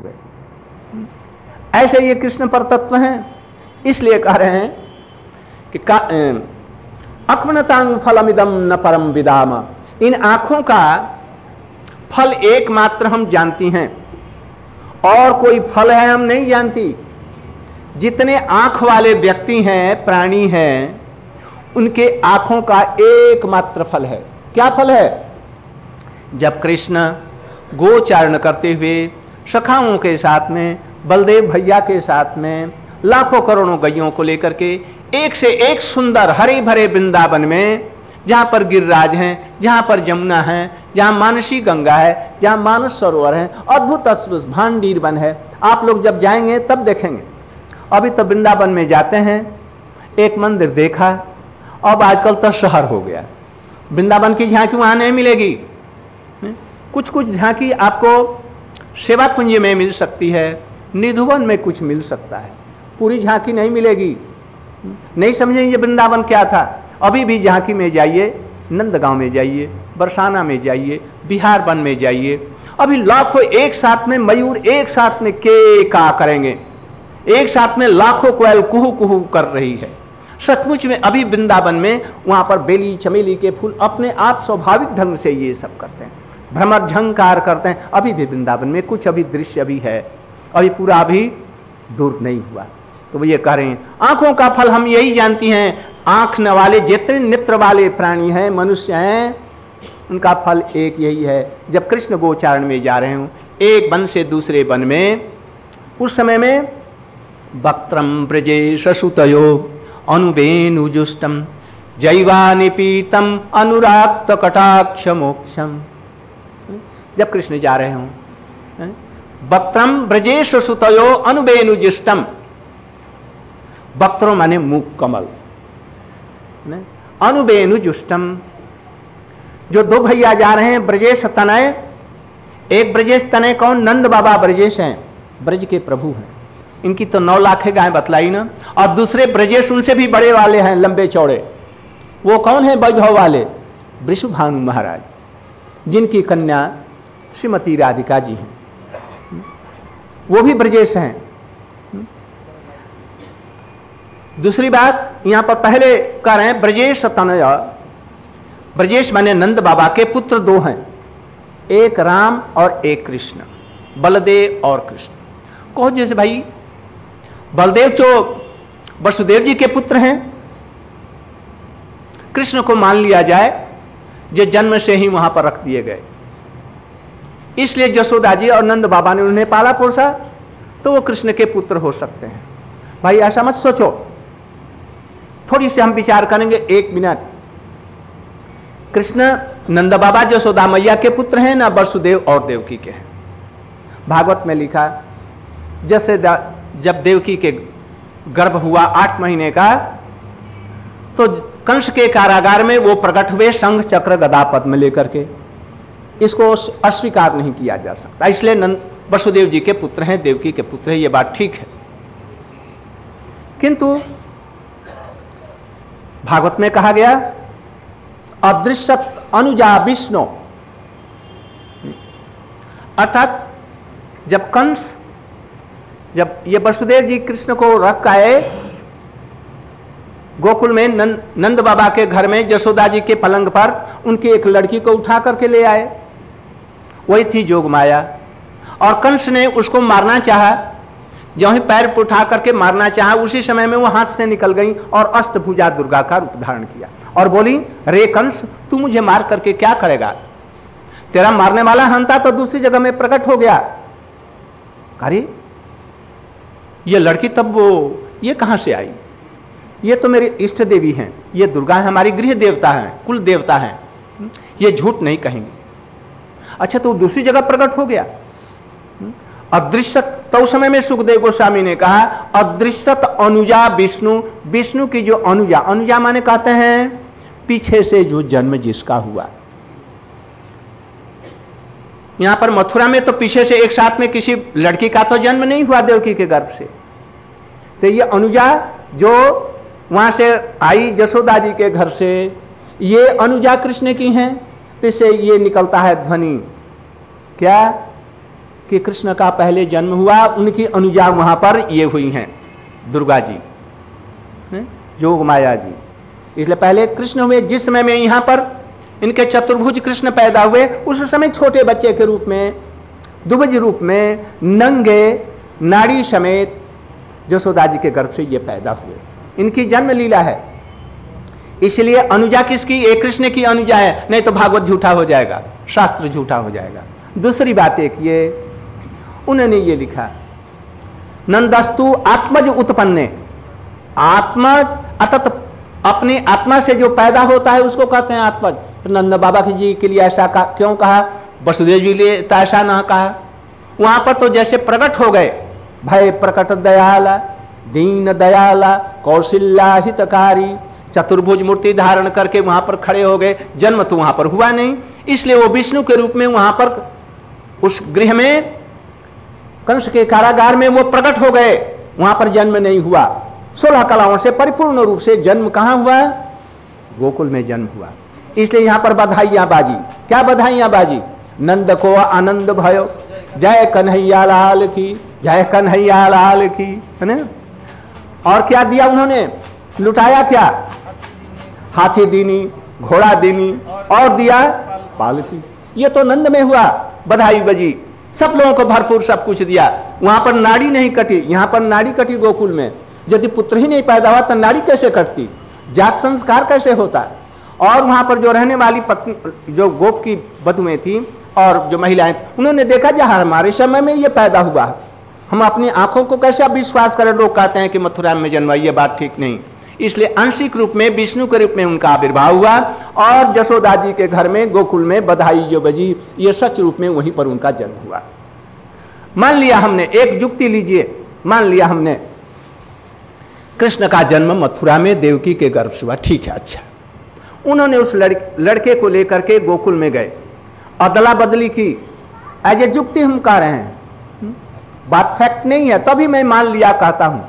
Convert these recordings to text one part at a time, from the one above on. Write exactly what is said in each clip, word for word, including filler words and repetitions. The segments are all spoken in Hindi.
गए। ऐसे ये कृष्ण पर तत्व हैं। इसलिए कह रहे हैं कि अक्वनतांग फलमिदम न परम विदाम, इन आंखों का फल एकमात्र हम जानती हैं, और कोई फल है हम नहीं जानती। जितने आंख वाले व्यक्ति हैं, प्राणी हैं, उनके आंखों का एकमात्र फल है। क्या फल है? जब कृष्ण गोचारण करते हुए सखाओं के साथ में, बलदेव भैया के साथ में, लाखों करोड़ों गैयों को लेकर के एक से एक सुंदर हरे भरे वृंदावन में, जहां पर गिरिराज हैं, जहां पर जमुना है, जहां मानसी गंगा है, जहां मानस सरोवर है, अद्भुत अद्भुत भांडीर वन है। आप लोग जब जाएंगे तब देखेंगे। अभी तो वृंदावन में जाते हैं, एक मंदिर देखा, अब आजकल तो शहर हो गया। वृंदावन की झांकी वहां नहीं मिलेगी। कुछ कुछ झांकी आपको सेवा कुंज में मिल सकती है, निधुवन में कुछ मिल सकता है, पूरी झांकी नहीं मिलेगी। नहीं समझेंगे वृंदावन क्या था। अभी भी झांकी में जाइए, नंदगांव में जाइए, बरसाना में जाइए, बिहार वन में जाइए, अभी लाखों एक साथ में मयूर एक साथ में के का करेंगे, एक साथ में लाखों कोयल कुहू कुहू कर रही है। सचमुच में अभी वृंदावन में वहां पर बेली चमेली के फूल अपने आप स्वाभाविक ढंग से ये सब करते हैं, भ्रमर झंकार करते हैं। अभी भी वृंदावन में कुछ अभी दृश्य भी है, अभी पूरा अभी दूर नहीं हुआ। तो वो ये कह रहे हैं आंखों का फल हम यही जानती हैं। आंख न वाले जितने नेत्र वाले प्राणी हैं, मनुष्य हैं, उनका फल एक यही है। जब कृष्ण गोचारण में जा रहे हों, एक वन से दूसरे वन में, उस समय में वक्त्रम ब्रजेश सुतयो अनुवेनुजुष्टम जैवानिपीतम अनुराक्त कटाक्ष मोक्षम। जब कृष्ण जा रहे हों, वक्त्रम ब्रजेश सुतयो अनुवेनुजुष्टम, वक्त्रो माने मुख कमल, अनुवेनुजुष्टम, जो दो भैया जा रहे हैं ब्रजेश तनय। एक ब्रजेश तनय कौन? नंद बाबा ब्रजेश हैं, ब्रज के प्रभु हैं। इनकी तो नौ लाख गायें बतलाई ना। और दूसरे ब्रजेश उनसे भी बड़े वाले हैं, लंबे चौड़े। वो कौन है? वैभव वाले वृषभानु महाराज, जिनकी कन्या श्रीमती राधिका जी हैं, वो भी ब्रजेश हैं। दूसरी बात यहां पर पहले कह रहे हैं ब्रजेश तनय। ब्रजेश माने नंद बाबा के पुत्र दो हैं, एक राम और एक कृष्ण, बलदेव और कृष्ण। कहो जैसे भाई बलदेव जो वसुदेव जी के पुत्र हैं, कृष्ण को मान लिया जाए जो जन्म से ही वहां पर रख दिए गए, इसलिए जसोदा जी और नंद बाबा ने उन्हें पाला पोसा, तो वो कृष्ण के पुत्र हो सकते हैं। भाई ऐसा मत सोचो, थोड़ी सी हम विचार करेंगे एक मिनट। कृष्ण नंद बाबा जसोदा मैया के पुत्र हैं ना, वसुदेव और देवकी के हैं। भागवत में लिखा जैसे जब देवकी के गर्भ हुआ आठ महीने का, तो कंस के कारागार में वो प्रकट हुए शंख चक्र गदा पद्म लेकर के। इसको अस्वीकार नहीं किया जा सकता, इसलिए नंद वसुदेव जी के पुत्र हैं, देवकी के पुत्र हैं, ये बात ठीक है। किंतु भागवत में कहा गया अदृश्यत अनुजा विष्णु, अर्थात जब कंस, जब ये वसुदेव जी कृष्ण को रख आए गोकुल में, नंद, नंद बाबा के घर में जसोदा जी के पलंग पर उनकी एक लड़की को उठा करके ले आए, वही थी जोगमाया। और कंस ने उसको मारना चाहा, जो ही पैर पर उठा करके मारना चाहा, उसी समय में वो हाथ से निकल गई और अष्टभुजा दुर्गा का रूप धारण किया और बोली, रे कंस तू मुझे मार करके क्या करेगा? तेरा मारने वाला हंता तो दूसरी जगह में प्रकट हो गया। अरे ये लड़की तब वो ये कहां से आई? ये तो मेरी इष्ट देवी हैं, ये दुर्गा है, हमारी गृह देवता है, कुल देवता है, ये झूठ नहीं कहेंगे। अच्छा तो दूसरी जगह प्रकट हो गया। अदृश्य, तो उस समय में सुखदेव गोस्वामी ने कहा अदृश्यत अनुजा विष्णु, विष्णु की जो अनुजा, अनुजा माने कहते हैं पीछे से जो जन्म जिसका हुआ। यहां पर मथुरा में तो पीछे से एक साथ में किसी लड़की का तो जन्म नहीं हुआ देवकी के गर्भ से, तो ये अनुजा जो वहां से आई जसोदा जी के घर से, ये अनुजा कृष्ण की हैं। तो इससे ये निकलता है ध्वनि क्या कि कृष्ण का पहले जन्म हुआ, उनकी अनुजा वहां पर ये हुई हैं, दुर्गा जी, जोग माया जी। इसलिए पहले कृष्ण हुए। जिस समय में यहां पर इनके चतुर्भुज कृष्ण पैदा हुए, उस समय छोटे बच्चे के रूप में, दुबज रूप में, नंगे, नाड़ी समेत यशोदा जी के गर्भ से ये पैदा हुए। इनकी जन्म लीला है। इसलिए अनुजा किसकी? एक कृष्ण की अनुजा है, नहीं तो भागवत झूठा हो जाएगा, शास्त्र झूठा हो जाएगा। दूसरी बात एक ये, उन्होंने ये लिखा, नंदस्तु आत्मज उत्पन्ने, आत्मज अतत, अपनी आत्मा से जो पैदा होता है उसको कहते हैं आत्मज। नंद बाबा जी के लिए ऐसा कहा, क्यों कहा? वसुदेव जी लिए तो ऐसा ना कहा। वहां पर तो जैसे प्रकट हो गए, भय प्रकट दयाला, दीन दयाला, कौशल्या हितकारी, चतुर्भुज मूर्ति धारण करके वहां पर खड़े हो गए। जन्म तो वहां पर हुआ नहीं, इसलिए वो विष्णु के रूप में वहां पर उस गृह में, कंस के कारागार में वो प्रकट हो गए। वहां पर जन्म नहीं हुआ। सोलह कलाओं से परिपूर्ण रूप से जन्म कहां हुआ? गोकुल में जन्म हुआ। इसलिए यहां पर बधाइयां बाजी। क्या बधाइयां बाजी? नंद को आनंद भयो, जय कन्हैया लाल की, जय कन्हैया लाल की, है ना। और क्या दिया उन्होंने? लुटाया क्या? हाथी दीनी, घोड़ा दीनी, और दिया पालकी। ये तो नंद में हुआ। बधाई बजी, सब लोगों को भरपूर सब कुछ दिया। वहां पर नाड़ी नहीं कटी, यहां पर नाड़ी कटी गोकुल में। यदि पुत्र ही नहीं पैदा हुआ तो नाड़ी कैसे कटती? जात संस्कार कैसे होता? और वहां पर जो रहने वाली पत्नी, जो गोप की बधुएं थी और जो महिलाएं थी, उन्होंने देखा जहां हमारे समय में ये पैदा हुआ, हम अपनी आंखों को कैसे विश्वास करें? लोग कहते हैं कि मथुरा में जन्मा, ये बात ठीक नहीं। इसलिए आंशिक रूप में विष्णु के रूप में उनका आविर्भाव हुआ और यशोदा जी के घर में गोकुल में बधाई जो बजी, ये सच रूप में वहीं पर उनका जन्म हुआ। मान लिया हमने, एक युक्ति लीजिए, मान लिया हमने कृष्ण का जन्म मथुरा में देवकी के गर्भ से हुआ, ठीक है, अच्छा। उन्होंने उस लड़के लड़के को लेकर के गोकुल में गए, अदला बदली की, एज ए युक्ति हम कह रहे हैं, बात फैक्ट नहीं है, तभी मैं मान लिया कहता हूं।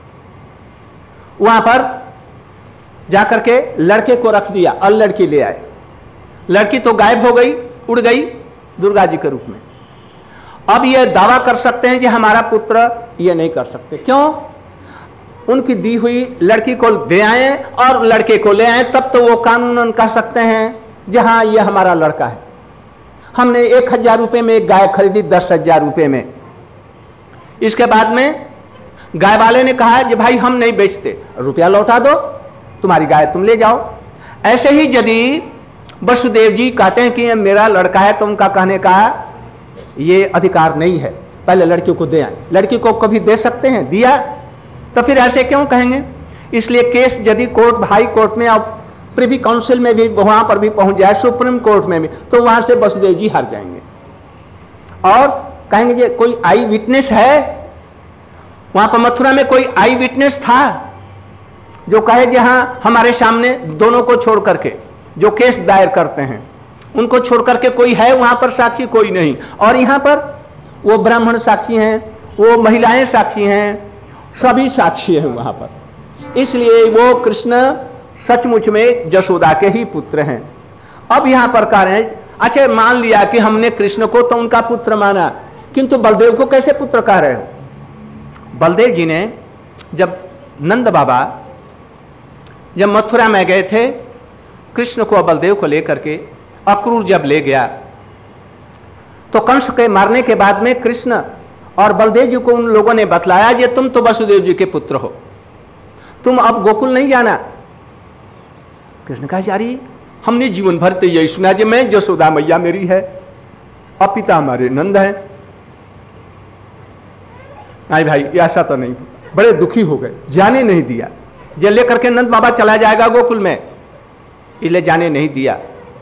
वहां पर जाकर के लड़के को रख दिया और लड़की ले आए। लड़की तो गायब हो गई, उड़ गई दुर्गा जी के रूप में। अब ये दावा कर सकते हैं कि हमारा पुत्र, ये नहीं कर सकते। क्यों? उनकी दी हुई लड़की को दे आए और लड़के को ले आए, तब तो वो कानूनन कह सकते हैं जहां ये हमारा लड़का है। हमने एक हजार रुपए में एक गाय खरीदी, दस हजार रुपए में। इसके बाद में गाय वाले ने कहा कि भाई हम नहीं बेचते, रुपया लौटा दो, तुम्हारी गाय तुम ले जाओ। ऐसे ही यदि वसुदेव जी कहते हैं कि ये मेरा लड़का है, तो उनका कहने का ये अधिकार नहीं है, पहले लड़की को दे आए। लड़की को कभी दे सकते हैं? दिया, तो फिर ऐसे क्यों कहेंगे? इसलिए केस यदि कोर्ट, हाई कोर्ट में और प्रिवी काउंसिल में भी वहां पर भी पहुंच जाए, सुप्रीम कोर्ट में भी, तो वहां से वसुदेव जी हार जाएंगे और कहेंगे ये कोई आई विटनेस है? वहां पर मथुरा में कोई आई विटनेस था जो कहे जहां हमारे सामने दोनों को छोड़ करके जो केस दायर करते हैं उनको छोड़ करके कोई है वहां पर साक्षी? कोई नहीं। और यहां पर वो ब्राह्मण साक्षी हैं, वो महिलाएं साक्षी हैं, सभी साक्षी हैं वहां पर। इसलिए वो कृष्ण सचमुच में यशोदा के ही पुत्र हैं। अब यहां पर कह रहे हैं, अच्छा मान लिया कि हमने कृष्ण को तो उनका पुत्र माना, किंतु बलदेव को कैसे पुत्र कह रहे हो? बलदेव जी ने जब नंद बाबा जब मथुरा में गए थे, कृष्ण को बलदेव को लेकर के अक्रूर जब ले गया, तो कंस के मारने के बाद में कृष्ण और बलदेव जी को उन लोगों ने बतलाया कि तुम तो वसुदेव जी के पुत्र हो, तुम अब गोकुल नहीं जाना। कृष्ण कहा यारी हमने जीवन भर तो यही सुना कि मैं यशोदा मैया मेरी है और पिता हमारे नंद है। नहीं भाई ऐसा तो नहीं। बड़े दुखी हो गए, जाने नहीं दिया। ये लेकर के नंद बाबा चला जाएगा गोकुल में, इसलिए जाने नहीं दिया।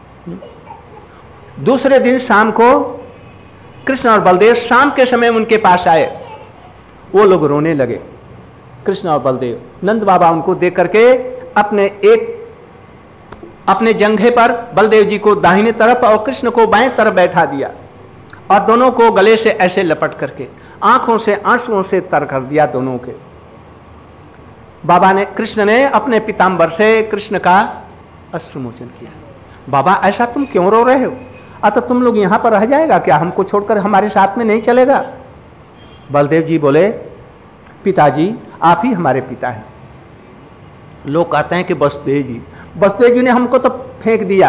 दूसरे दिन शाम को कृष्ण और बलदेव शाम के समय उनके पास आए। वो लोग रोने लगे, कृष्ण और बलदेव। नंद बाबा उनको देख करके अपने एक अपने जंघे पर बलदेव जी को दाहिने तरफ और कृष्ण को बाएं तरफ बैठा दिया और दोनों को गले से ऐसे लपट करके आंखों से आंसुओं से तर कर दिया दोनों के। बाबा ने कृष्ण ने अपने पीतांबर से कृष्ण का अश्रुमोचन किया। बाबा ऐसा तुम क्यों रो रहे हो? अतः तुम लोग यहां पर रह जाएगा क्या, हमको छोड़कर हमारे साथ में नहीं चलेगा? बलदेव जी बोले, पिताजी आप ही हमारे पिता हैं। लोग कहते हैं कि वसुदेव जी, वसुदेव जी ने हमको तो फेंक दिया,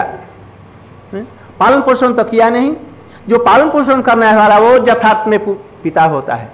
पालन पोषण तो किया नहीं। जो पालन पोषण करने वाला वो यथार्थ में पिता होता है।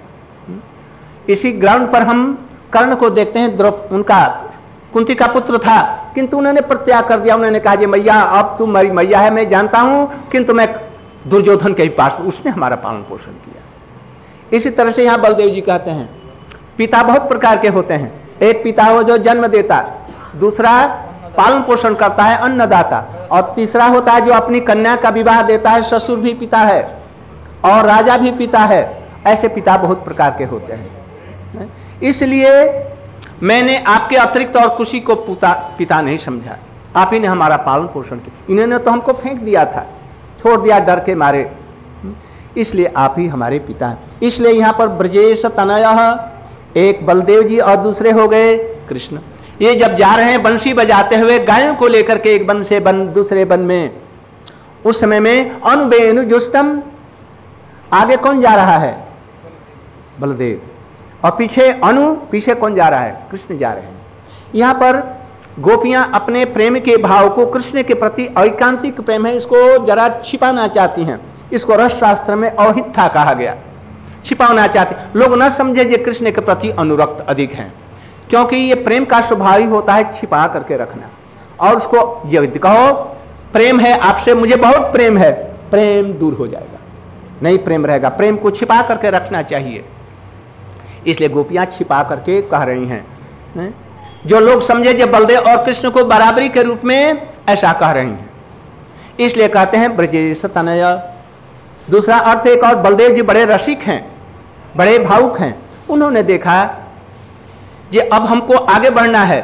इसी ग्राउंड पर हम कर्ण को देखते हैं, द्रौप उनका कुंती का पुत्र था, किंतु उन्होंने प्रत्याग कर दिया। उन्होंने कहा, जी मैया अब तू मेरी मैया है, मैं जानता हूं, किंतु मैं दुर्योधन के ही पास, उसने हमारा पालन पोषण किया। इसी तरह से यहां बलदेव जी कहते हैं पिता बहुत प्रकार के होते हैं। एक पिता हो जो जन्म देता, दूसरा पालन पोषण करता है, अन्नदाता, और तीसरा होता है जो अपनी कन्या का विवाह देता है, ससुर भी पिता है और राजा भी पिता है। ऐसे पिता बहुत प्रकार के होते हैं। इसलिए मैंने आपके अतिरिक्त और किसी को पुता पिता नहीं समझा, आप ही ने हमारा पालन पोषण किया। इन्होंने तो हमको फेंक दिया था, छोड़ दिया डर के मारे, इसलिए आप ही हमारे पिता हैं। इसलिए यहां पर ब्रजेश तनयः, एक बलदेव जी और दूसरे हो गए कृष्ण। ये जब जा रहे हैं बंसी बजाते हुए गायों को लेकर के एक वन से वन दूसरे वन में, उस समय में अनुबेनु जुष्टम, आगे कौन जा रहा है? बलदेव, और पीछे अनु, पीछे कौन जा रहा है? कृष्ण जा रहे हैं। यहां पर गोपियां अपने प्रेम के भाव को, कृष्ण के प्रति ऐकांतिक प्रेम है, इसको जरा छिपाना चाहती हैं। इसको रस शास्त्र में औहित्या कहा गया, छिपाना चाहते। लोग न समझे ये कृष्ण के प्रति अनुरक्त अधिक हैं, क्योंकि ये प्रेम का स्वभाव ही होता है छिपा करके रखना। और उसको ये कहो प्रेम है आपसे, मुझे बहुत प्रेम है, प्रेम दूर हो जाएगा, नहीं प्रेम रहेगा। प्रेम को छिपा करके रखना चाहिए, इसलिए गोपियां छिपा करके कह रही हैं। जो लोग समझे जो बलदेव और कृष्ण को बराबरी के रूप में ऐसा कह रही हैं, इसलिए कहते हैं ब्रजेश तनय। दूसरा अर्थ एक और, बलदेव जी बड़े रसिक हैं, बड़े भावुक हैं। उन्होंने देखा कि अब हमको आगे बढ़ना है,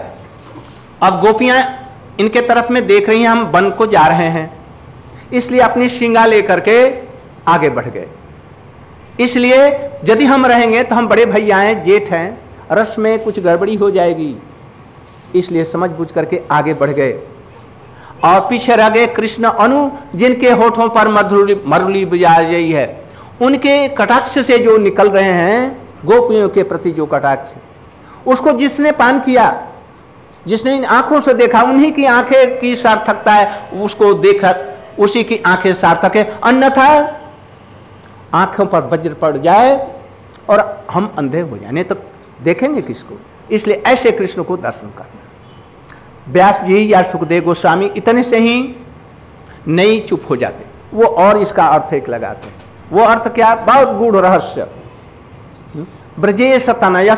अब गोपियां इनके तरफ में देख रही हैं, हम वन को जा रहे हैं, इसलिए अपनी शिंगा लेकर के आगे बढ़ गए। इसलिए यदि हम रहेंगे तो हम बड़े भैया हैं, जेठ हैं, रस में कुछ गड़बड़ी हो जाएगी, इसलिए समझ बूझ करके आगे बढ़ गए। और पीछे रह गए कृष्ण अनु, जिनके होठों पर मधुरी मरुली बजा रही है। उनके कटाक्ष से जो निकल रहे हैं, गोपियों के प्रति जो कटाक्ष, उसको जिसने पान किया, जिसने इन आंखों से देखा, उन्हीं की आंखें की सार्थकता है, उसको देखा उसी की आंखें सार्थक है। अन्यथा आंखों पर वज्र पड़ जाए और हम अंधे हो जाए, नहीं तो देखेंगे किसको? इसलिए ऐसे कृष्ण को दर्शन करना। व्यास जी या सुखदेव गोस्वामी इतने से ही नहीं चुप हो जाते, वो और इसका अर्थ एक लगाते हैं। वो अर्थ क्या? बहुत गूढ़ रहस्य। ब्रजेश तनय,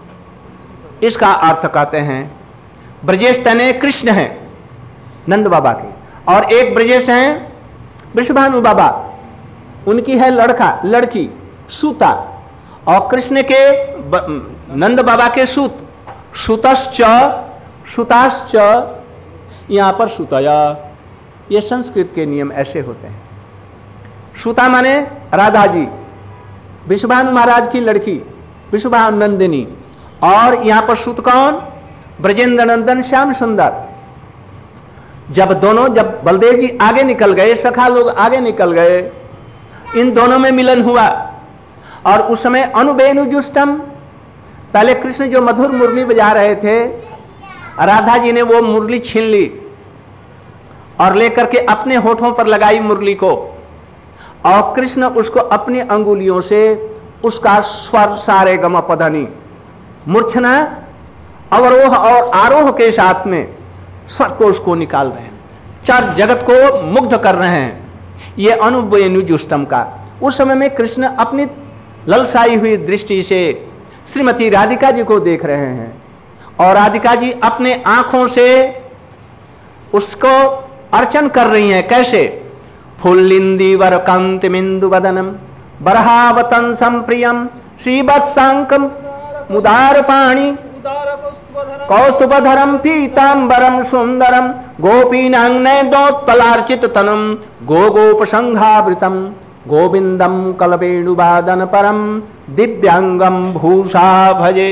इसका अर्थ कहते हैं ब्रजेश तनय कृष्ण है नंद बाबा के, और एक ब्रजेश हैं वृषभानु बाबा, उनकी है लड़का लड़की सूता, और कृष्ण के नंद बाबा के सूत, सुतश्च सुताश्च, यहां पर सुतया। ये संस्कृत के नियम ऐसे होते हैं। सुता माने राधा जी, वृषभानु महाराज की लड़की वृषभानु नंदिनी, और यहां पर सुत कौन? ब्रजेंद्र नंदन श्याम सुंदर। जब दोनों, जब बलदेव जी आगे निकल गए, सखा लोग आगे निकल गए, इन दोनों में मिलन हुआ, और उस समय अनुबेनु जुष्टम, पहले कृष्ण जो मधुर मुरली बजा रहे थे, राधा जी ने वो मुरली छीन ली और लेकर के अपने होठों पर लगाई मुरली को, और कृष्ण उसको अपनी अंगुलियों से उसका स्वर सारे गम पधनी मूर्छना अवरोह और आरोह के साथ में स्वर को उसको निकाल रहे हैं, चार जगत को मुग्ध कर रहे हैं। ये अनुबेनु जुष्टम का। उस समय में कृष्ण अपनी ललसाई हुई दृष्टि से श्रीमती राधिका जी को देख रहे हैं, और राधिका जी अपने आंखों से उसको अर्चन कर रही हैं। कैसे? फुल्लिंदी वर कांतिमिंदु वदनम बरहावतं संप्रियम श्रीवत्सांकम मुदार पाणी कौस्तुभधरम पीतांबरम सुंदरम गोपीनांगनयनोत्पलार्चित तनम गो गोप संघावृतम गोविंदम कलवेणुवादन परम दिव्यांगम भूषा भजे।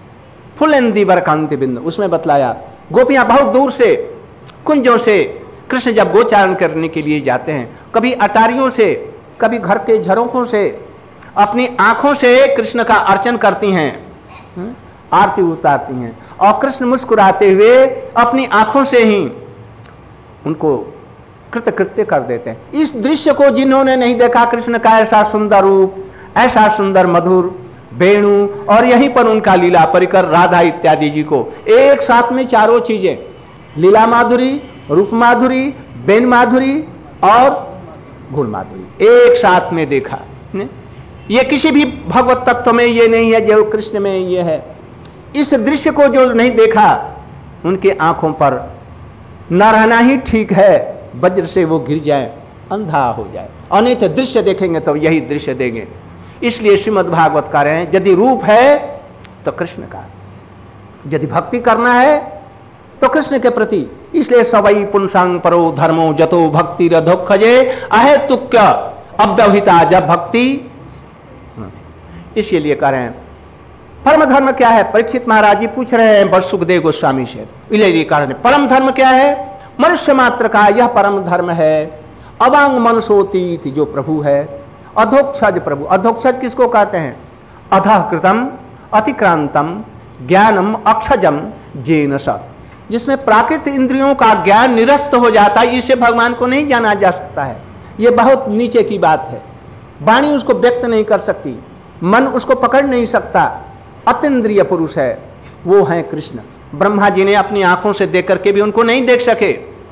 फुल्लिंदी वर कांति बिंदु, उसमें बतलाया गोपियां बहुत दूर से कुंजों से कृष्ण जब गोचारण करने के लिए जाते हैं, कभी अटारियों से, कभी घर के झरोखों से, अपनी आंखों से कृष्ण का अर्चन करती हैं, आरती उतारती हैं, और कृष्ण मुस्कुराते हुए अपनी आंखों से ही उनको कृतकृत्य कर देते हैं। इस दृश्य को जिन्होंने नहीं देखा, कृष्ण का ऐसा सुंदर रूप, ऐसा सुंदर मधुर वेणु, और यहीं पर उनका लीला परिकर राधा इत्यादि जी को एक साथ में चारों चीजें, लीला माधुरी, रूप माधुरी, बेन माधुरी और गुण माधुरी एक साथ में देखा। ने? ये किसी भी भगवत तत्व में ये नहीं है जो कृष्ण में ये है। इस दृश्य को जो नहीं देखा, उनके आंखों पर न रहना ही ठीक है, वज्र से वो गिर जाए, अंधा हो जाए, और नहीं तो दृश्य देखेंगे तो यही दृश्य देंगे। इसलिए श्रीमद् भागवत कह रहे हैं, यदि रूप है तो कृष्ण का, यदि भक्ति करना है तो कृष्ण के प्रति। इसलिए सवई पुंसांग परो धर्मो जतो भक्ति रधोखजे अहे तुक्य अव्यवहिता, जब भक्ति, इसलिए कह रहे हैं परम धर्म क्या है। परीक्षित महाराज जी पूछ रहे हैं बस सुखदेव गोस्वामी से, इसलिए कह रहे हैं परम धर्म क्या है। मनुष्य मात्र का यह परम धर्म है। अवांग मनसोतीत जो प्रभु है, अधोक्षज प्रभु। अधोक्षज किसको कहते हैं? अधः कृतम अतिक्रांतम ज्ञानम अक्षजम जेन स, जिसमें प्राकृत इंद्रियों का ज्ञान निरस्त हो जाता है, इससे भगवान को नहीं जाना जा सकता है। यह बहुत नीचे की बात है। वाणी उसको व्यक्त नहीं कर सकती, मन उसको पकड़ नहीं सकता। अतीन्द्रिय पुरुष है, वो है कृष्ण। ब्रह्मा जी ने अपनी आंखों से देख करके भी उनको नहीं देख सके,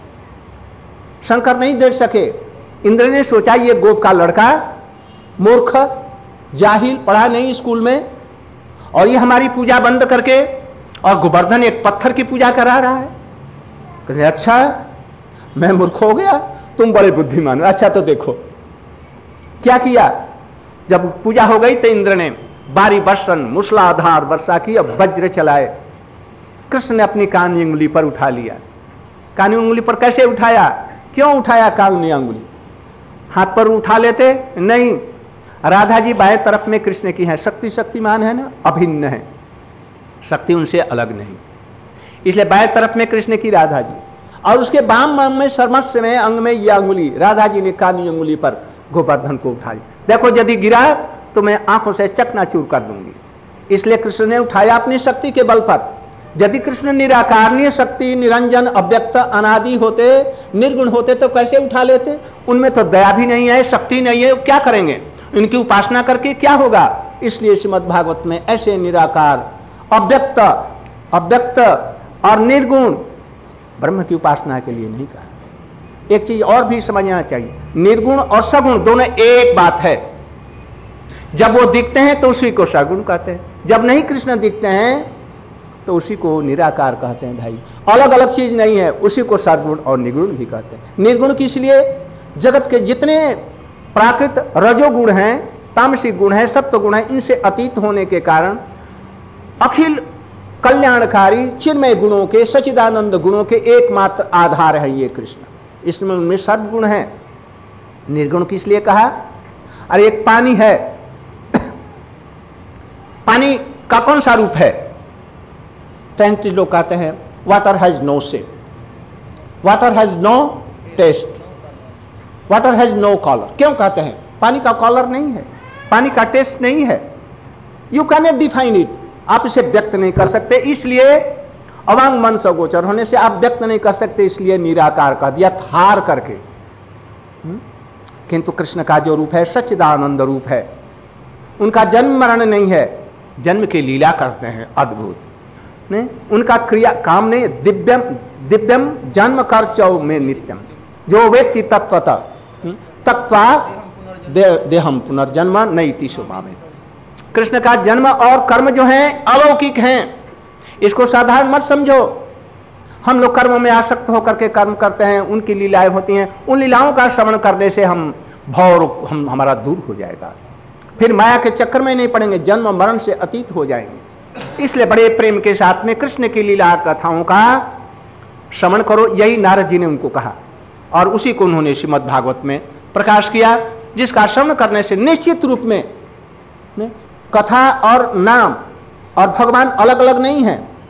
शंकर नहीं देख सके। इंद्र ने सोचा ये गोप का लड़का मूर्ख, जाहिल, पढ़ा नहीं स्कूल में, और ये हमारी पूजा बंद करके और गोवर्धन एक पत्थर की पूजा करा रहा है। कहते अच्छा मैं मूर्ख हो गया, तुम बड़े बुद्धिमान हो। अच्छा तो देखो क्या किया। जब पूजा हो गई तो इंद्र ने बारी वर्षण मूसलाधार वर्षा की, अब वज्र चलाए। कृष्ण ने अपनी कानी उंगली पर उठा लिया। कानी उंगली पर कैसे उठाया, क्यों उठाया कानी उंगली? हाथ पर उठा लेते नहीं। राधा जी बाएं तरफ में कृष्ण की है, शक्ति शक्तिमान है ना, अभिन्न है, शक्ति उनसे अलग नहीं, इसलिए बाएं तरफ में कृष्ण की राधा जी, और उसके बाम बाम में सर्वस्व में अंग में यह अंगुली राधा जी ने कानी उंगली पर गोवर्धन को उठा लिया। देखो यदि गिरा तो मैं आंखों से चकनाचूर कर दूंगी। इसलिए कृष्ण ने उठाया अपनी शक्ति के बल पर। यदि कृष्ण निराकारणीय शक्ति, निरंजन, अव्यक्त, अनादि होते, निर्गुण होते तो कैसे उठा लेते? उनमें तो दया भी नहीं है, शक्ति नहीं है, क्या करेंगे? इनकी उपासना करके क्या होगा? इसलिए श्रीमद् भागवत में ऐसे निराकार, अव्यक्त, अव्यक्त और निर्गुण ब्रह्म की उपासना के लिए नहीं कहा। एक चीज और भी समझना चाहिए, निर्गुण और सगुण दोनों एक बात है। जब वो दिखते हैं तो उसी को सगुण कहते हैं, जब नहीं कृष्ण दिखते हैं तो उसी को निराकार कहते हैं। भाई अलग अलग चीज नहीं है, उसी को सद्गुण और निर्गुण भी कहते हैं। निर्गुण किस लिए? जगत के जितने प्राकृत रजोगुण हैं, तामसिक गुण हैं, सत्व गुण हैं, इनसे अतीत होने के कारण अखिल कल्याणकारी चिन्मय गुणों के, सच्चिदानंद गुणों के एकमात्र आधार है ये कृष्ण। इसमें उनमें सद्गुण है। निर्गुण किस लिए कहा? अरे एक पानी है, पानी का कौन सा रूप है? साइंटिस्ट लोग कहते हैं water has no shape, water has no taste, water has no colour. क्यों कहते हैं? पानी का कलर नहीं है, पानी का टेस्ट नहीं है, you can not define it, आप इसे व्यक्त नहीं कर सकते। इसलिए अवांग मन से गोचर होने से आप व्यक्त नहीं कर सकते, इसलिए निराकार कह दिया थार करके। किंतु कृष्ण का जो रूप है सच्चिदानंद रूप है। उनका जन्म मरण नहीं है, जन्म की लीला करते हैं अद्भुत। नहीं उनका क्रिया काम नहीं, दिव्यम दिव्यम जन्म कर चौ में नित्यम, जो व्यक्ति तत्वतः तत्वा दे, देहम पुनर्जन्म नहीं तीसो में। कृष्ण का जन्म और कर्म जो हैं अलौकिक हैं, इसको साधारण मत समझो। हम लोग कर्मों में आसक्त होकर के कर्म करते हैं, उनकी लीलाएं होती हैं, उन लीलाओं का श्रवण करने से हम भौर हम हमारा दूर हो जाएगा, फिर माया के चक्कर में नहीं पड़ेंगे, जन्म मरण से अतीत हो जाएंगे। इसलिए बड़े प्रेम के साथ में कृष्ण की लीला कथाओं का श्रवण करो, यही नारद जी ने उनको कहा, और उसी को उन्होंने श्रीमद् भागवत में प्रकाश किया, जिसका श्रवण करने से निश्चित रूप में कथा और नाम और भगवान अलग अलग नहीं है।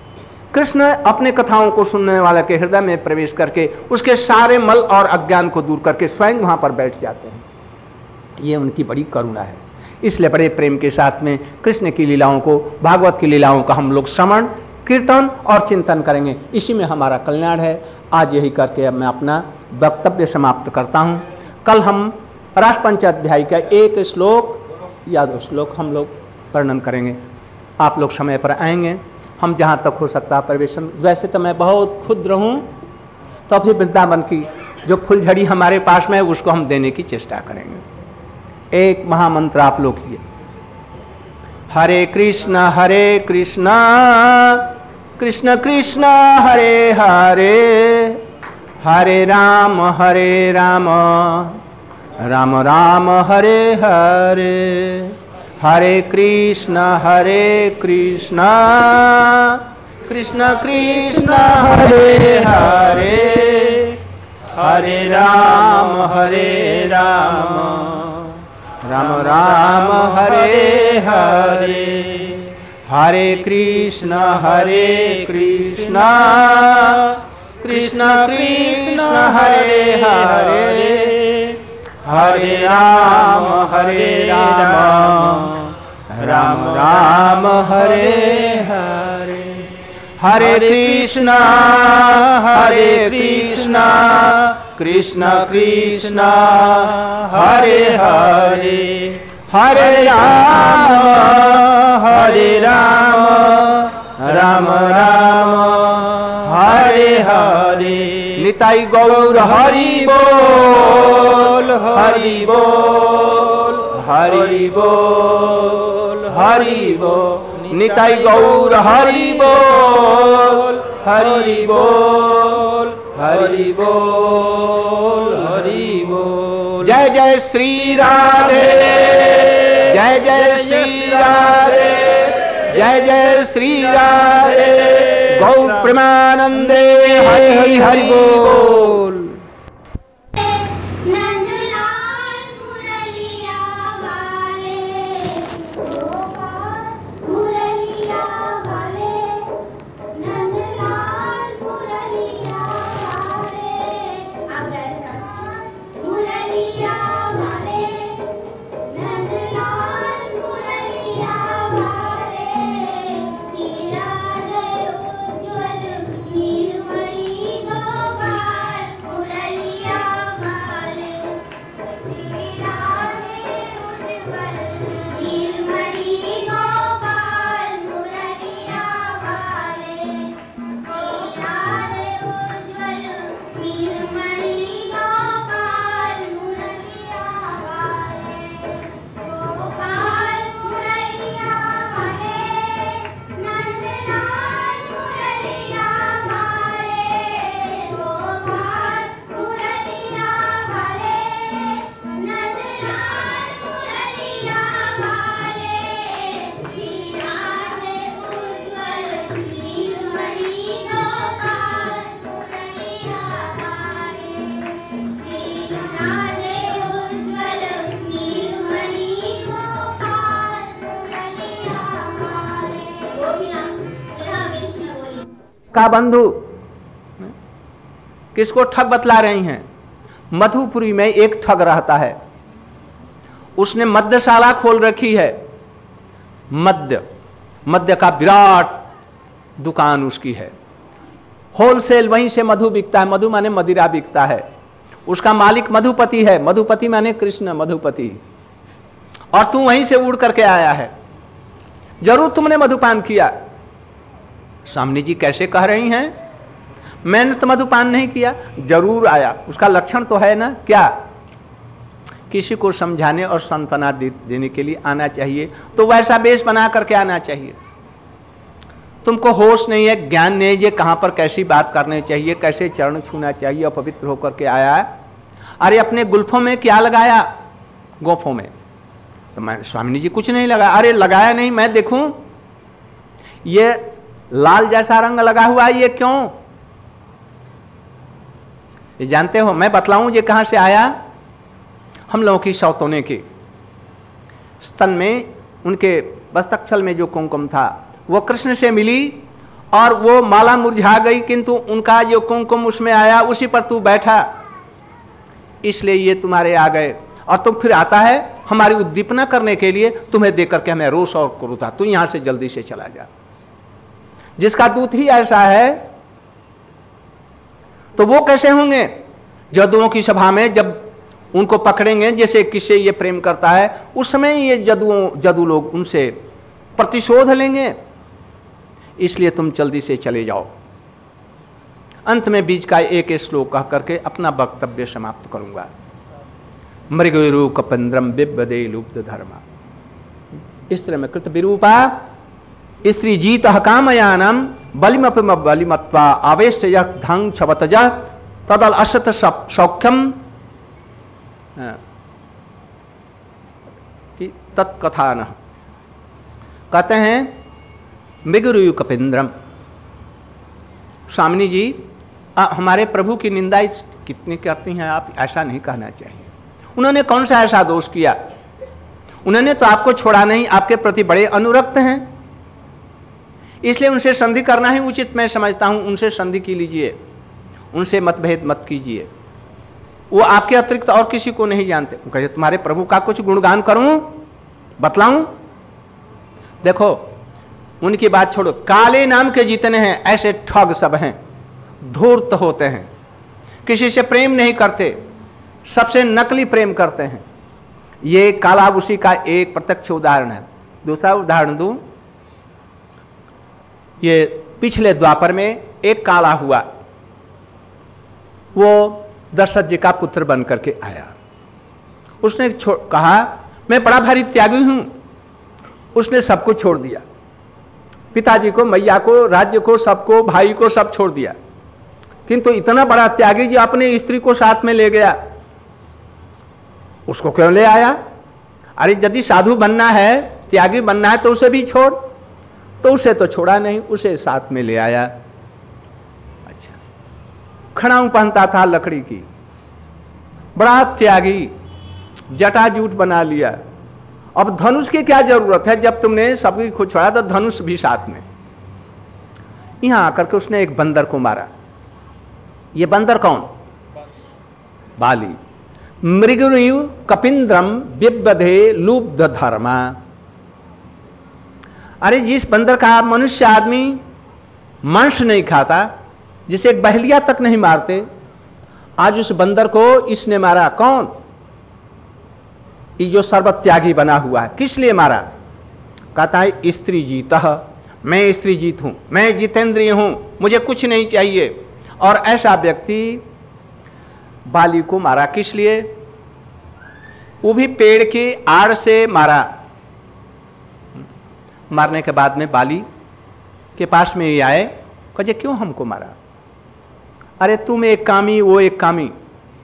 कृष्ण अपने कथाओं को सुनने वाले के हृदय में प्रवेश करके उसके सारे मल और अज्ञान को दूर करके स्वयं वहां पर बैठ जाते हैं। ये उनकी बड़ी करुणा है। इसलिए बड़े प्रेम के साथ में कृष्ण की लीलाओं को, भागवत की लीलाओं का हम लोग श्रवण, कीर्तन और चिंतन करेंगे। इसी में हमारा कल्याण है। आज यही करके अब मैं अपना वक्तव्य समाप्त करता हूं। कल हम राष्ट्रपंच अध्याय का एक श्लोक या दो श्लोक हम लोग वर्णन करेंगे। आप लोग समय पर आएंगे, हम जहाँ तक हो सकता है प्रवेशन। वैसे तो मैं बहुत क्षुद्र हूँ, तो अभी वृंदावन की जो फुलझड़ी हमारे पास में है उसको हम देने की चेष्टा करेंगे। एक महामंत्र आप लोग किए, हरे कृष्ण हरे कृष्ण कृष्ण कृष्ण हरे हरे, हरे राम हरे राम राम राम हरे हरे, हरे कृष्ण हरे कृष्ण कृष्ण कृष्ण हरे हरे, हरे राम हरे राम राम राम हरे हरे, हरे कृष्ण हरे कृष्ण कृष्ण कृष्ण हरे हरे, हरे राम हरे राम राम राम हरे हरे, हरे कृष्ण हरे कृष्ण कृष्ण कृष्ण हरे हरे, हरे राम हरे राम राम राम हरे हरे। निताई गौर हरि बोल हरि बोल हरि बोल हरि बोल, निताई गौर हरि बोल हरि बोल हरि बोल हरि बोल। जय जय श्री राधे, जय जय श्री राधे, जय जय श्री राधे। गौ प्रेमानंदे हरि हरि हरि बोल। का बंधु किसको ठग बतला रही हैं? मधुपुरी में एक ठग रहता है, उसने मद्यशाला खोल रखी है। मद्य मद्य का विराट दुकान उसकी है, होलसेल वहीं से मधु बिकता है। मधु माने मदिरा बिकता है। उसका मालिक मधुपति है, मधुपति माने कृष्ण मधुपति। और तू वहीं से उड़ करके आया है, जरूर तुमने मधुपान किया। स्वामी जी कैसे कह रही हैं? मैंने तो मधुपान नहीं किया। जरूर आया, उसका लक्षण तो है ना। क्या? किसी को समझाने और सांत्वना देने के लिए आना चाहिए, तो वैसा बेश बना करके आना चाहिए। तुमको होश नहीं है, ज्ञान नहीं है, कहां पर कैसी बात करनी चाहिए, कैसे चरण छूना चाहिए, अपवित्र होकर के आया है। अरे अपने गुल्फों में क्या लगाया? गोफों में। तो मैं स्वामी जी कुछ नहीं लगाया। अरे लगाया नहीं, मैं देखूं ये लाल जैसा रंग लगा हुआ है, ये क्यों? ये जानते हो? मैं बतलाऊं ये कहां से आया? हम लोगों की सौतोने के स्तन में, उनके बस्तकछल में जो कुमकुम था वो कृष्ण से मिली और वो माला मुरझा गई, किंतु उनका जो कुमकुम उसमें आया, उसी पर तू बैठा, इसलिए ये तुम्हारे आ गए। और तुम फिर आता है हमारी उद्दीपना करने के लिए, तुम्हें देख करके हमें रोष और क्रोध, तू यहां से जल्दी से चला जा। जिसका दूत ही ऐसा है तो वो कैसे होंगे? जदुओं की सभा में जब उनको पकड़ेंगे, जैसे किससे ये प्रेम करता है, उस समय ये जदुओं जदू लोग उनसे प्रतिशोध लेंगे। इसलिए तुम जल्दी से चले जाओ। अंत में बीच का एक श्लोक कह करके अपना वक्तव्य समाप्त करूंगा। मृगुरु कपेन्द्रम बिब्बदे लुब्ध धर्मा, इस तरह में कृत विरूपा स्त्री जीत कामयानम बलिमपम बलिमत्वा आवेश धंग छवतज तदल असत सौख्यम तत्कथा न। कहते हैं मृगुरु कपेन्द्रम, स्वामिनी जी आ, हमारे प्रभु की निंदा कितनी करती हैं आप, ऐसा नहीं कहना चाहिए। उन्होंने कौन सा ऐसा दोष किया? उन्होंने तो आपको छोड़ा नहीं, आपके प्रति बड़े अनुरक्त हैं, इसलिए उनसे संधि करना ही उचित मैं समझता हूं। उनसे संधि की लीजिए, उनसे मतभेद मत कीजिए। वो आपके अतिरिक्त और किसी को नहीं जानते। वो कहे तुम्हारे प्रभु का कुछ गुणगान करूं, बतलाऊं? देखो उनकी बात छोड़ो, काले नाम के जितने हैं ऐसे ठग सब हैं, धूर्त होते हैं, किसी से प्रेम नहीं करते, सबसे नकली प्रेम करते हैं। ये काला उसी का एक प्रत्यक्ष उदाहरण है। दूसरा उदाहरण दूं, ये पिछले द्वापर में एक काला हुआ, वो दशरथ जी का पुत्र बन करके आया। उसने कहा मैं बड़ा भारी त्यागी हूं। उसने सबको छोड़ दिया, पिताजी को, मैया को, राज्य को, सबको, भाई को, सब छोड़ दिया। किंतु इतना बड़ा त्यागी जी अपने स्त्री को साथ में ले गया। उसको क्यों ले आया? अरे यदि साधु बनना है, त्यागी बनना है तो उसे भी छोड़। तो उसे तो छोड़ा नहीं, उसे साथ में ले आया। अच्छा, खड़ाऊ पहनता था लकड़ी की, बड़ा त्यागी, जटाजूट बना लिया। अब धनुष की क्या जरूरत है? जब तुमने सबकी को छोड़ा तो धनुष भी साथ में। यहां आकर के उसने एक बंदर को मारा। ये बंदर कौन? बाली। मृगुरु कपिन्द्रम बिब्बधे लुब्ध धर्मा। अरे जिस बंदर का मनुष्य आदमी मांस नहीं खाता, जिसे एक बहलिया तक नहीं मारते, आज उस बंदर को इसने मारा। कौन? ये जो सर्वत्यागी बना हुआ है। किस लिए मारा? कहता है स्त्री जीतः, मैं स्त्री जीत हूं, मैं जितेंद्रिय हूं, मुझे कुछ नहीं चाहिए। और ऐसा व्यक्ति बाली को मारा। किस लिए? वो भी पेड़ की आड़ से मारा। मारने के बाद में बाली के पास में ये आए, कहे क्यों हमको मारा? अरे तुम एक कामी, वो एक कामी,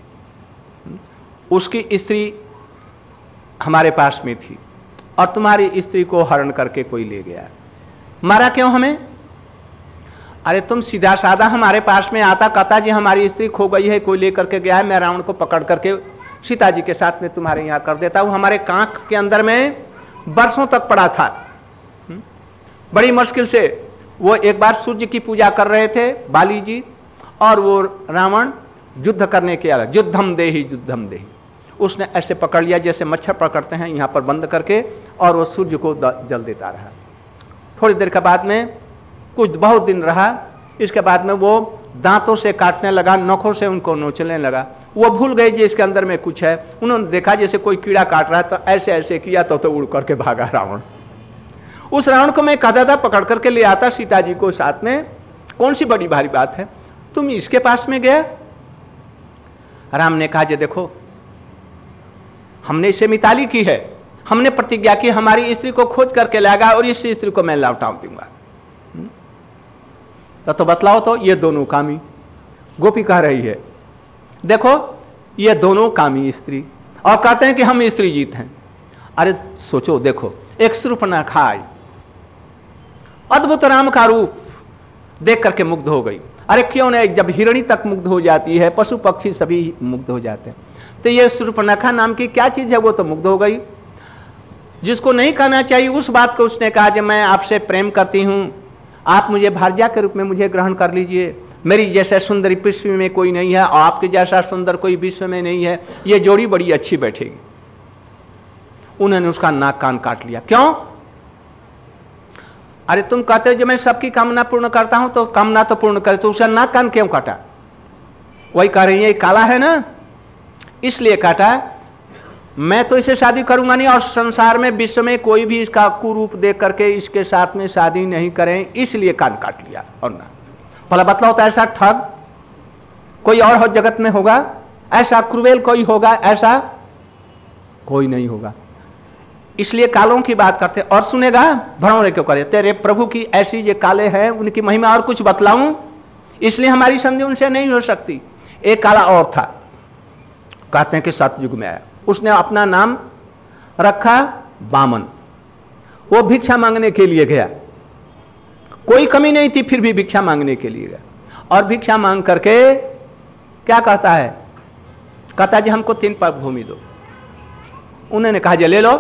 उसकी स्त्री हमारे पास में थी और तुम्हारी स्त्री को हरण करके कोई ले गया। मारा क्यों हमें? अरे तुम सीधा साधा हमारे पास में आता, कहता जी हमारी स्त्री खो गई है, कोई लेकर के गया है, मैं रावण को पकड़ करके सीता जी के साथ में तुम्हारे यहां कर देता हूं। हमारे कांख के अंदर में बरसों तक पड़ा था। बड़ी मुश्किल से वो एक बार सूर्य की पूजा कर रहे थे बाली जी, और वो रावण युद्ध करने के आया। युद्धम देहि युद्धम देहि, उसने ऐसे पकड़ लिया जैसे मच्छर पकड़ते हैं, यहां पर बंद करके, और वो सूर्य को जल देता रहा। थोड़ी देर के बाद में, कुछ बहुत दिन रहा, इसके बाद में वो दांतों से काटने लगा, नखों से उनको नोचने लगा। वो भूल गए कि इसके अंदर में कुछ है। उन्होंने देखा जैसे कोई कीड़ा काट रहा है, तो ऐसे ऐसे किया तो, तो उड़ करके भागा रावण। उस रावण को मैं कहता था पकड़ करके ले आता सीता जी को साथ में, कौन सी बड़ी भारी बात है, तुम इसके पास में गया। राम ने कहा, जे देखो हमने इसे मिताली की है, हमने प्रतिज्ञा की हमारी स्त्री को खोज करके लाएगा और इस स्त्री को मैं लौटा दूंगा। तो, तो बतलाओ तो, ये दोनों कामी। गोपी कह रही है देखो ये दोनों कामी स्त्री, और कहते हैं कि हम स्त्री जीत हैं। अरे सोचो, देखो एक शूर्पणखा आई, अद्भुत राम का रूप देख करके मुग्ध हो गई। अरे क्यों नहीं, जब हिरणी तक मुग्ध हो जाती है, पशु पक्षी सभी मुग्ध हो जाते हैं, तो ये शूर्पणखा नाम की क्या चीज है, वो तो मुग्ध हो गई। जिसको नहीं कहना चाहिए उस बात को उसने कहा, जब मैं आपसे प्रेम करती हूं, आप मुझे भारजा के रूप में मुझे ग्रहण कर लीजिए, मेरी जैसे सुंदरी पृथ्वी में कोई नहीं है और आपके जैसा सुंदर कोई विश्व में नहीं है, ये जोड़ी बड़ी अच्छी बैठेगी। उन्होंने उसका नाक कान काट लिया। क्यों? अरे तुम कहते हो जो मैं सबकी कामना पूर्ण करता हूं तो कामना तो पूर्ण करे, तो उसका नाक कान क्यों काटा? वही कह रही है काला है ना, इसलिए काटा। मैं तो इसे शादी करूंगा नहीं और संसार में विश्व में कोई भी इसका कुरूप देख करके इसके साथ में शादी नहीं करें, इसलिए कान काट लिया। और ना भला बतलाओ तो ऐसा ठग कोई और हो जगत में होगा? ऐसा क्रूएल कोई होगा? ऐसा कोई नहीं होगा। इसलिए कालों की बात करते। और सुनेगा भरौरे क्यों करे, तेरे प्रभु की ऐसी ये काले हैं, उनकी महिमा और कुछ बतलाऊं? इसलिए हमारी संधि उनसे नहीं हो सकती। एक काला और था, कहते हैं कि सतयुग में आया, उसने अपना नाम रखा बामन। वो भिक्षा मांगने के लिए गया, कोई कमी नहीं थी, फिर भी भिक्षा मांगने के लिए गया। और भिक्षा मांग करके क्या कहता है? कहता जी हमको तीन पग भूमि दो। उन्होंने कहा जे ले लो।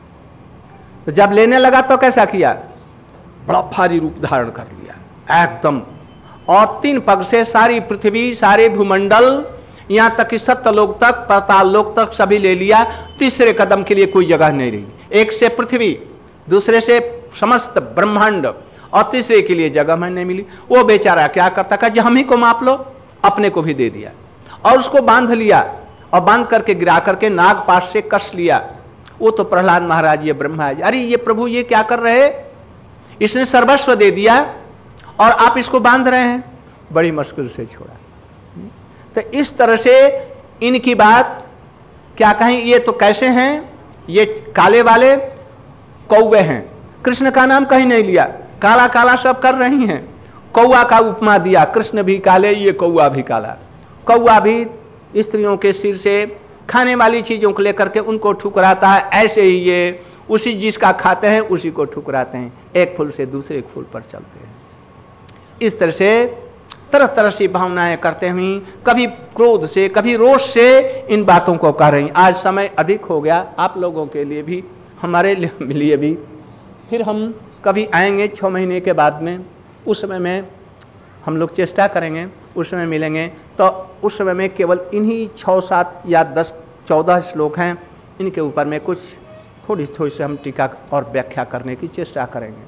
तो जब लेने लगा तो कैसा किया? बड़ा भारी रूप धारण कर लिया एकदम, और तीन पग से सारी पृथ्वी, सारे भूमंडल, यहां तक कि सत्यलोक तक, पाताल लोक तक सभी ले लिया। तीसरे कदम के लिए कोई जगह नहीं रही। एक से पृथ्वी, दूसरे से समस्त ब्रह्मांड, और तीसरे के लिए जगह में नहीं मिली। वो बेचारा क्या करता, कहा जी हम ही को माप लो, अपने को भी दे दिया और उसको बांध लिया, और बांध करके गिरा करके नागपाश से कस लिया। वो तो प्रहलाद महाराज, ये ब्रह्मा जी, अरे ये प्रभु ये क्या कर रहे, इसने सर्वस्व दे दिया और आप इसको बांध रहे हैं। बड़ी मुश्किल से छोड़ा। तो इस तरह से इनकी बात क्या कहें, ये तो कैसे हैं, ये काले वाले कौवे हैं। कृष्ण का नाम कहीं नहीं लिया, काला काला सब कर रही हैं। कौआ का उपमा दिया, कृष्ण भी काले, ये कौआ भी काला। कौआ भी स्त्रियों के सिर से खाने वाली चीजों को लेकर के उनको ठुकराता है, ऐसे ही ये उसी जिसका खाते हैं उसी को ठुकराते हैं, एक फूल से दूसरे फूल पर चलते हैं। इस तरह से तरह तरह से भावनाएं करते हुए, कभी क्रोध से, कभी रोष से इन बातों को कह रही। आज समय अधिक हो गया, आप लोगों के लिए भी, हमारे लिए भी। फिर हम कभी आएंगे छः महीने के बाद में, उस समय में हम लोग चेष्टा करेंगे, उस समय मिलेंगे तो उस समय में केवल इन्हीं छः सात या दस चौदह श्लोक हैं, इनके ऊपर में कुछ थोड़ी थोड़ी से हम टीका और व्याख्या करने की चेष्टा करेंगे।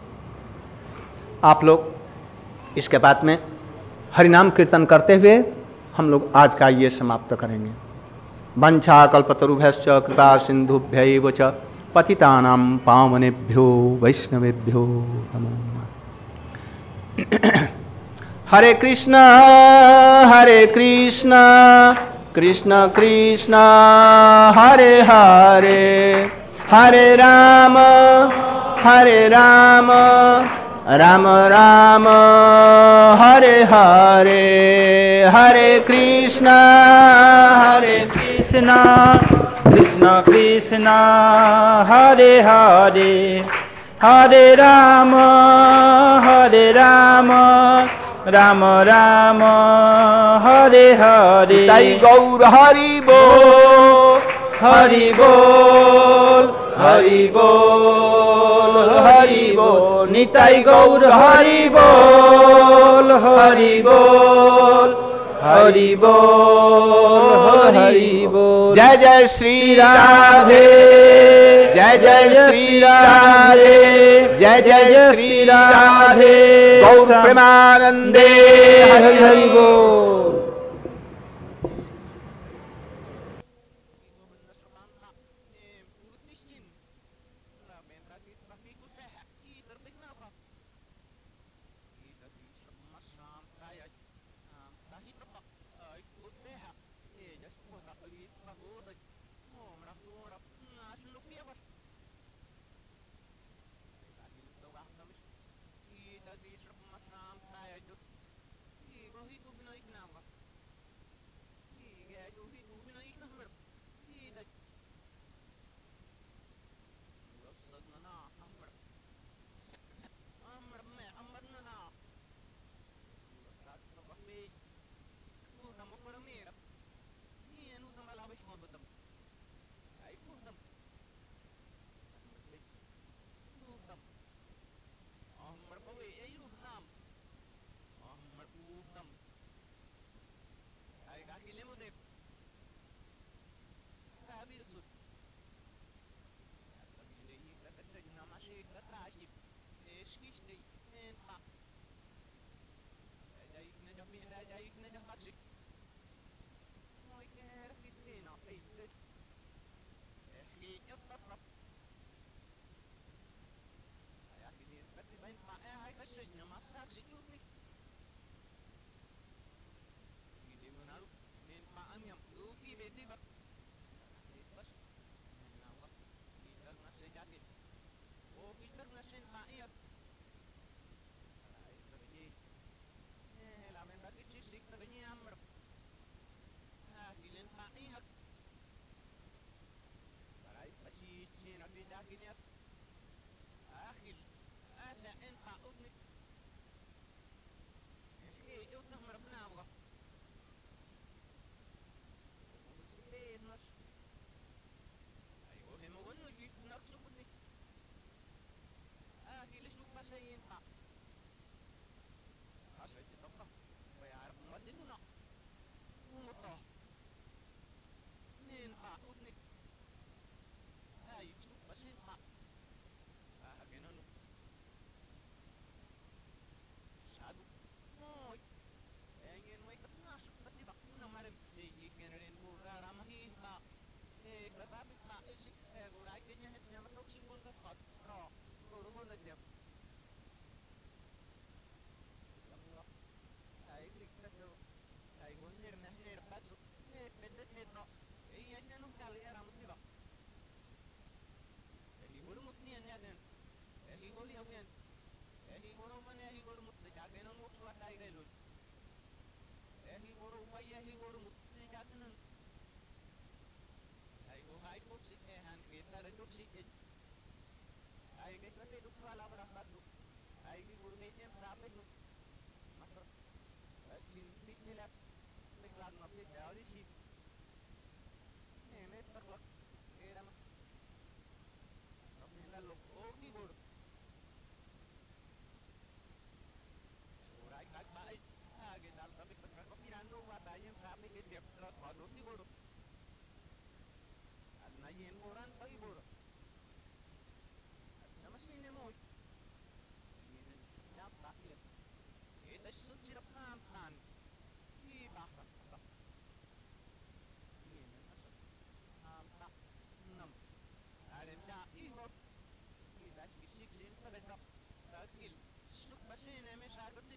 आप लोग इसके बाद में हरिनाम कीर्तन करते हुए हम लोग आज का ये समाप्त करेंगे। वंशा कल्पतरुभ्यश्च कृपा सिंधुभ्यैव च पतितानां पावनेभ्यो वैष्णवेभ्यो नमो नमः। हरे कृष्ण हरे कृष्ण कृष्ण कृष्ण हरे हरे, हरे राम हरे राम राम राम हरे हरे, हरे कृष्ण हरे कृष्ण कृष्ण कृष्ण हरे हरे, हरे राम हरे राम राम राम हरे हरे। ताई गौर हरि बोल, हरि बोल हरि बोल हरि बोल, निताई गौर हरि बोल हरि बोल हरि बोल हरि बोल। जय जय श्री राधे, जय जय श्री राधे, जय जय श्री राधे, गौर प्रेमानंदे हरि हरि बोल। Di Sri Mas Ram Kaya Jut, Di Bahi Gubinoy Gnama. sik go rai ke nya het nya masuk simbol ka khot ro go ro mon de ai klik na do ai gon ner na ner pa su ne pedet net no e ya nya no kali era mut ni ba e hi go mut ni nya den e hi go li hawen e hi go man e hi go mut de ja gen no su atai ge lu e hi go ma ye hi go mut de ja gen ai go hai ko si e han ke ta re du si e ai ke ta te du sala ba ba su ai hi go ne nya sa pe nu matra sin bisnillah Declan ma pe da ri si ne me per lo era ma no me la lo o ki go ora ka ba ai a ge dal ta pe per ko pirando wa da yen sa me ke de pro ma do ki go al na yen goran pa i go sama si ne mo yen da ta ile e da su ti ra pan pan i ba ta ta yen na sa am ta nam are da i go i da si si sin pa da ta kil su ba si ne me sa go ti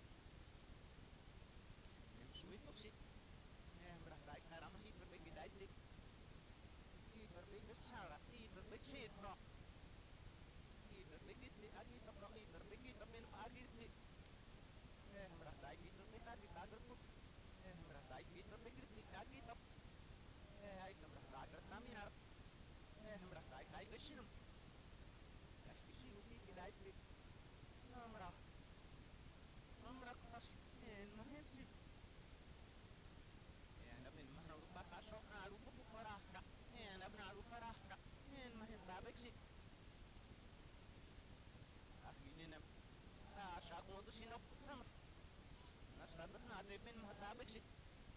nem su i toksi nem ra dai karam hi per be dai ti i per be ke sara i per be chet no i per be ke ti agi ta pro i per be ke ta men agi ti nem ra dai ki per be ta di ta ger tu nem ra dai ki per be ke ti agi ta ai nem ra dai ger ta mi ar nem ra dai kai ke shinum das ki si u ki ki dai ti nem ra nem ra ta si en ma hen si en da ben ma ru ba ta so a ru bu ko ra ka en da na ru pa ra ka en ma hen ba be si Akhirnya nah sa kung ito sinop sama nasabat natin pin matabik si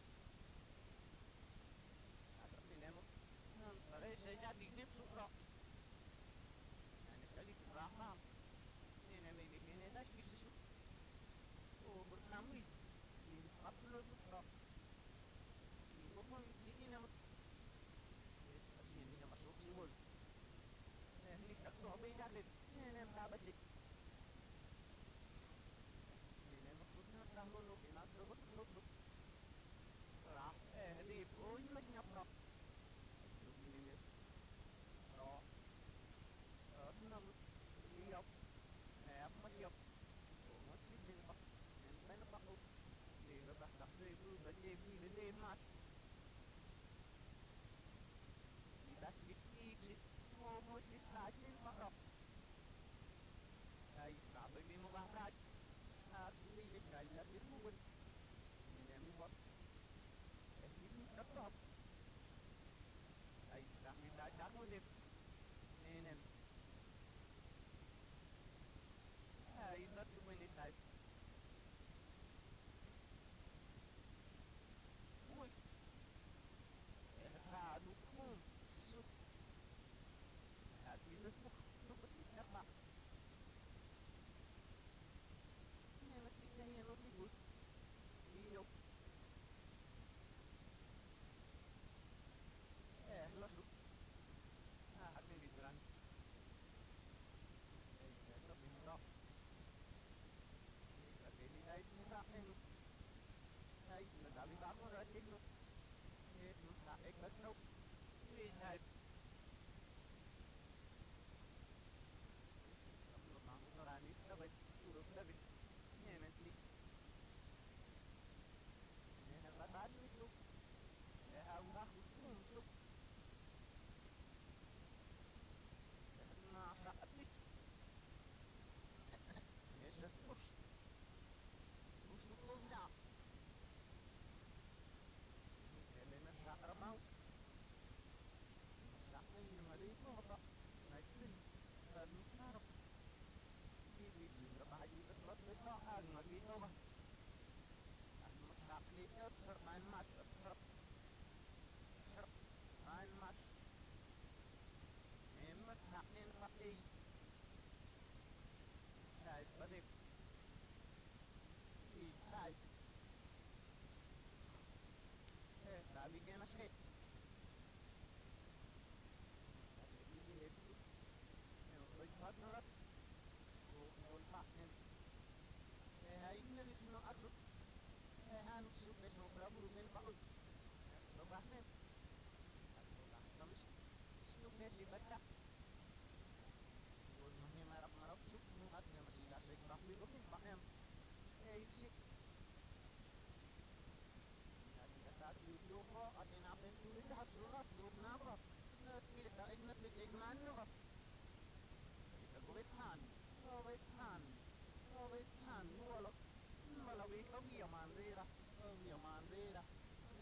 sabat pinemo nan pare sa jadi nim sukro yani kali raham ini may bibini das kisi o bernamis di upload sukro di bukman sini nama sini nama masuk simbol eh ini tak tuh beda deh ini matabik si Maksudnya terlalu lu kena sebut sebut lah eh di poin banyak pro lu ini mes pro eh enam liop eh apa masih op masih sini pak yang mana pak di lepas tak ribu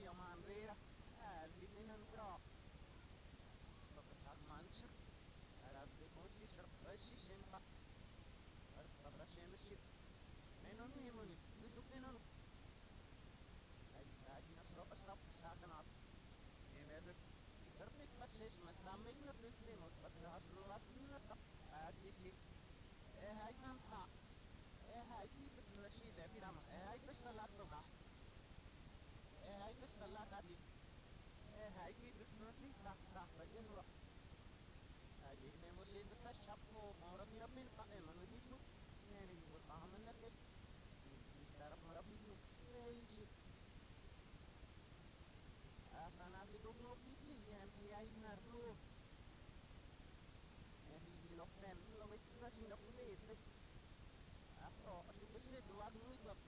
man rera Linen bra Så besar mancher Arab de boshi sharfashi shenba Arab shemship Menon yemuni Niduk menon Ajina so asap sakanat Emer Karnik basis matamik na bliklimot Patras lulas na Ajisi Eh haitan ha Eh haiti betrashi de pirama Eh hait besalat toga Eh hait besalat adi Eh haiti betrashi tak tak bajinwa Ajine musid betashapo Mora miramin pa emanu hitu Nene berpahaman na kip Darap marap hitu Reisi Akan abli dugno pisi M C I narlu Eh hisi lokten Lomit betrashi na kulit Afro Asu besid Luag nuitlap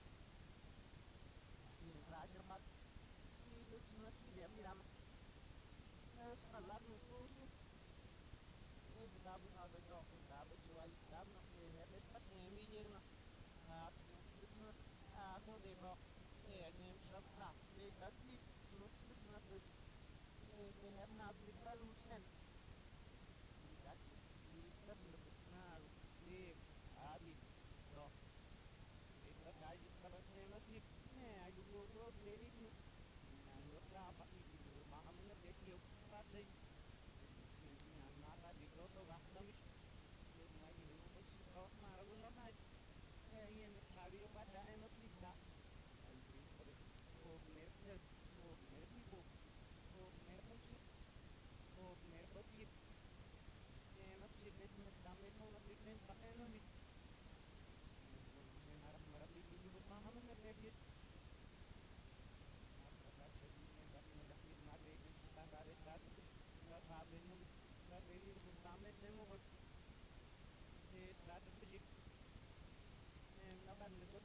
Terakhir mat itu nasi dia bilang salah itu ini kita pun ada jok kita berjual kita nak bebas pas yang bijir nak itu aku debok eh ni sabta ni tadi nus nus eh benar nak dibalusen tidak kita sudah kenal di adi dok kita kaji terus masih eh ayo dulu beli itu nước ra bắt đi từ ba mươi nước để chiều phát sinh nhà nó ta bị lỗ tô gạt đâu được ngay thì nó mới có mà nó cũng nó này cái gì nó xài đi bắt ra nó đi ra ô mẹ nhớ ô mẹ đi bộ ô mẹ không chịu ô mẹ không chịu em nó chịu nên nó đam mê nó chịu nên bắt em nó đi nên harap harap đi đi bộ mà không nó đẹp nhất Sabe,